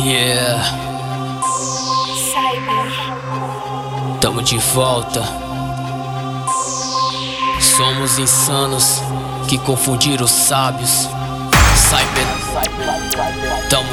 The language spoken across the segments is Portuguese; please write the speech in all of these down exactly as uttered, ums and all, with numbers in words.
Yeah, tamo de volta. Somos insanos que confundiram os sábios. Cyber, tamo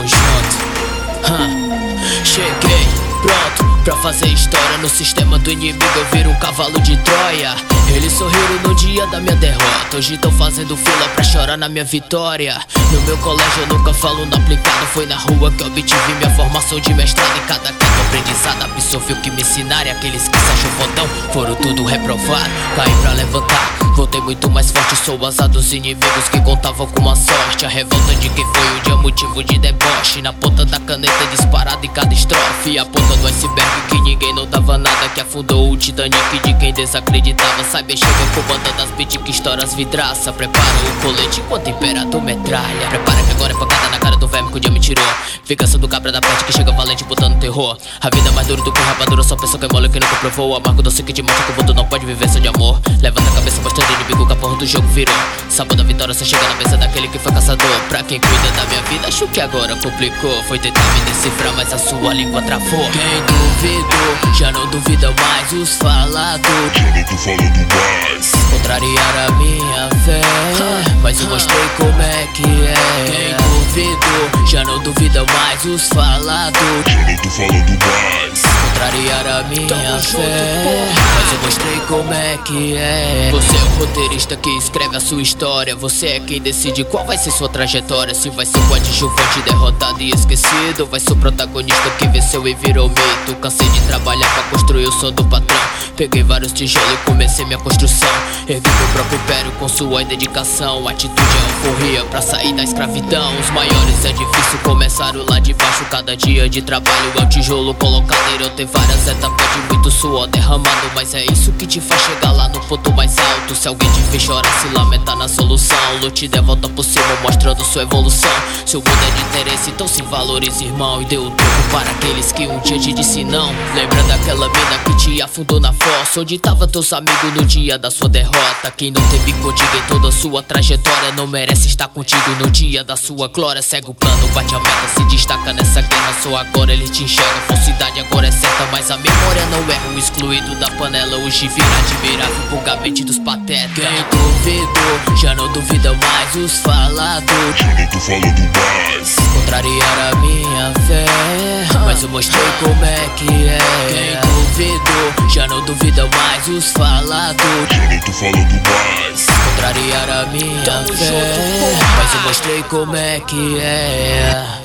junto. Huh. Cheguei pronto pra fazer história no sistema do inimigo. Eu viro um cavalo de Troia. Eles sorriram no dia da minha derrota. Hoje tão fazendo fila pra chorar na minha vitória. No meu colégio eu nunca falo no aplicado. Foi na rua que eu obtive minha formação de mestrado. Em cada canto aprendizado absorvi o que me ensinaram. E aqueles que se acham fodão foram tudo reprovados. Caí pra levantar, voltei muito mais forte. Sou azar dos inimigos que contavam com uma sorte. A revolta de quem foi o dia motivo de deboche. Na ponta da caneta disparada em cada estrofe. A ponta do iceberg que ninguém notava nada. Que afundou o Titanic de quem desacreditava. Cyber chega comandando as beats que estoura as vidraças. Prepara o colete enquanto o imperador metralha. Prepara que agora é pancada na cara do verme que o dia me tirou. Vingança do cabra da peste que chega valente botando terror. A vida é mais dura do que rapadura, só pessoa que é mole que nunca provou. Amargo doce que te mostra que o mundo não pode viver só de amor. Levanta a cabeça mostrando o inimigo que a porra do jogo virou. Sabor da vitória só chega na mesa daquele que foi caçador. Pra quem cuida da minha vida, acho que agora complicou. Foi tentar me decifrar, mas a sua língua travou. Quem duvidou, já não duvida mais. Os faladores, já não tô falando mais. Contrariar a minha fé, mas eu mostrei como é que é. Quem duvidou, já não duvida mais. Os faladores, já não tô falando mais. Contrariar a minha fé, mas eu mostrei como é que é. Você é o roteirista que escreve a sua história. Você é quem decide qual vai ser sua trajetória. Se vai ser o adjuvante derrotado e esquecido, vai ser o protagonista que venceu e virou mito. Cansei de trabalhar pra construir o som do patrão. Peguei vários tijolos e comecei minha construção. Ergui meu próprio império com suor e dedicação. Atitude é euforia pra sair da escravidão. Os maiores é difícil, começaram lá de baixo. Cada dia de trabalho é um tijolo colocado. Irão ter várias etapas de muito suor derramado. Mas é isso que te faz chegar lá no ponto mais alto. Se alguém te fez chorar, se lamentar na solução, lute de volta por cima mostrando sua evolução. Se o mundo é de interesse, então se valorize, irmão. E dê o troco para aqueles que um dia te disse não. Lembra daquela mina que te afundou na fossa, onde tava teus amigos no dia da sua derrota. Quem não teve contigo em toda a sua trajetória não merece estar contigo no dia da sua glória. Segue o plano, bate a meta, se destaca nessa guerra. Só agora ele te enxerga, a falsidade agora é certa. Mas a memória não erra, o excluído da panela hoje vira admirável pro gabinete dos patetas. Quem duvidou, já não duvida mais. Os faladores, já não tô falando mais. Contrariar a minha fé, mas eu mostrei como é que é. Quem duvidou, já não duvida mais. Os faladores, já não tô falando mais. Contrariar a minha fé, mas eu mostrei como é que é.